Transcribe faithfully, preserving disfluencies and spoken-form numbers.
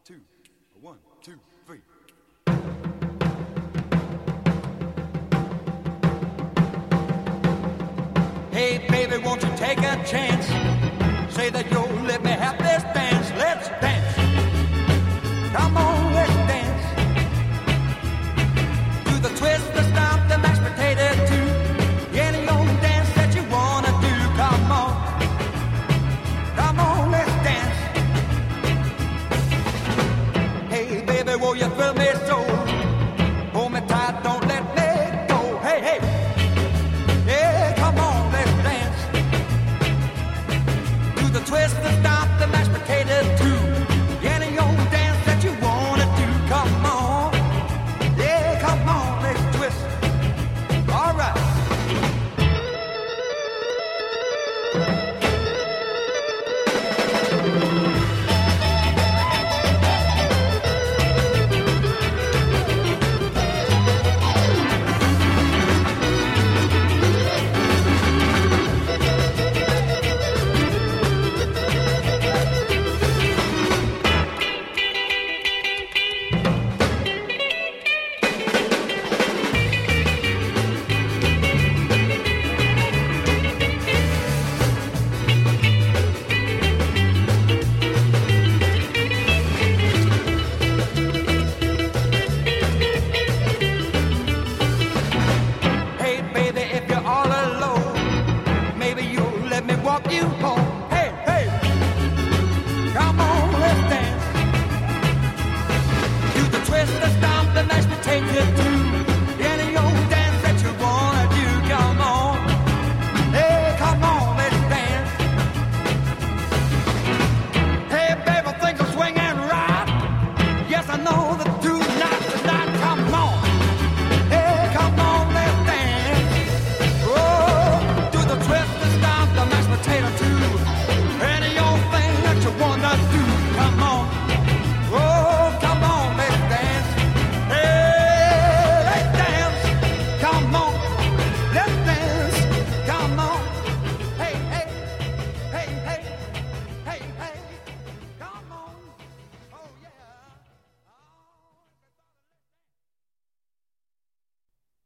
two, one, two, three. Hey, baby, won't you take a chance? Say that you'll let me have this dance. Let's dance. Come on, let's dance. Do the twist, the stomp, the mashed potato too. Any old dance that you wanna do. Come on. Come on, let's dance. Hey, baby, will you thrill me so? Hold me tight, don't let me go. Hey, hey. Yeah, come on, let's dance. Do the twist, the stomp, the mashed potato too. Any old dance that you wanna do. Come on. Yeah, come on, let's twist. All right. Hey, baby, if you're all alone, maybe you'll let me walk you home. Hey, hey, come on, let's dance. Do the twist, the stomp, the mashed potato too.